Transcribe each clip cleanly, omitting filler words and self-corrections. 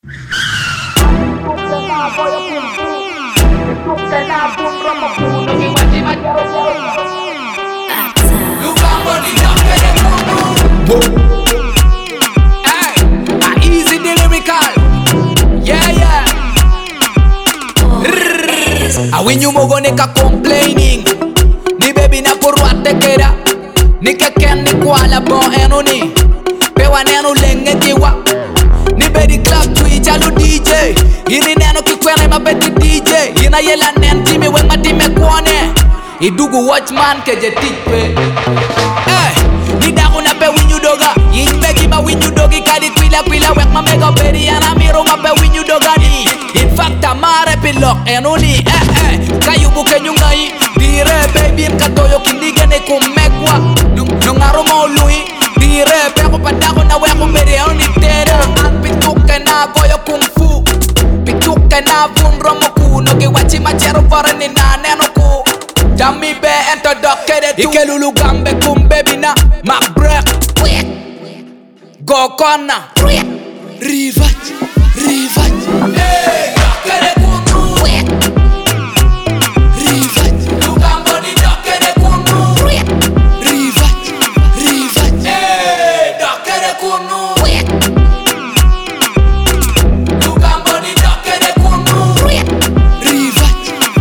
Easy the lyrical. Yeah, yeah. When you mogo nika complaining, ni baby na kurwate kera, ni keken ni kwala bon enoni, pewa nenu lenge tiwa, ni bedi club twitch alu DJ, ini neno kikwene mabeti DJ, ina yela nen timi wenga time kwane, idugu watchman keje tikpe. Ni dago na pe winyu doga, yin begi ma winyu dogi kadi kwila wek ma mega bedi ana miro ma pe winyu doga ni. In fact amare pilok enoni, kayu buke nyungai, dire baby mkatoyo kindigene kumekwa, nungaro mo lui, dire peko padako na weko bedi enoni tere, an pituke na goyo kung fu, pituke na vunro moku, nogi wachi machero fore ni na neno ku. Jammy be ento dokere tu Ike lulu gambe baby na ma break Go kona Rivat Hey, dokere kunu Rivat Lugambo ni dokere kunu Rivat Hey, dokere kunu Lugambo ni dokere kunu Rivat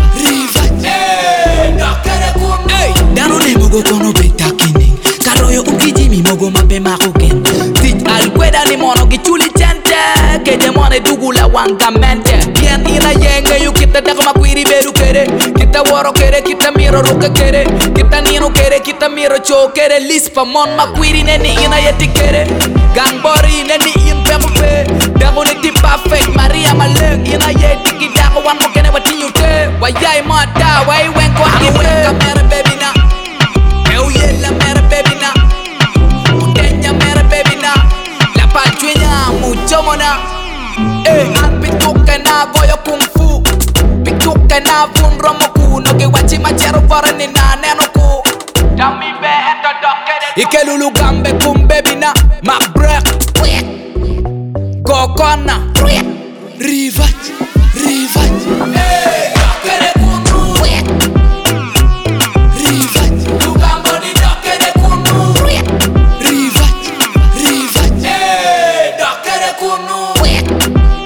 Dano ne mogo kono beta kini Karoyo ukiji mi mogo mabe makuken Tij alkweda ni mono gichuli chente Keje mone dugu la wanga mente Bien ina yenge yu kita dako makwiri beru kere Kita woro kere, kita miro ruka kere Kita nino kere, kita miro cho kere Lispa mon makwiri neni ina yeti kere Gangbori neni in pemu pe Dako ni ti perfect Maria maleng ina yeti kidako wan mo kene wati yute Wayay mata, way wenko akiwe Kamera baby na la mera baby na Udenya mera baby na La pachuenya mucho mona an pituke na goyo kung fu Pituke na vunro moku Nogi wachi machero fore ni na neno ku Jammy be ento dokere Ike lulu gambe baby na ma break Go kona Rivat Hey, dokere kunu Rivat Hey, dokere kunu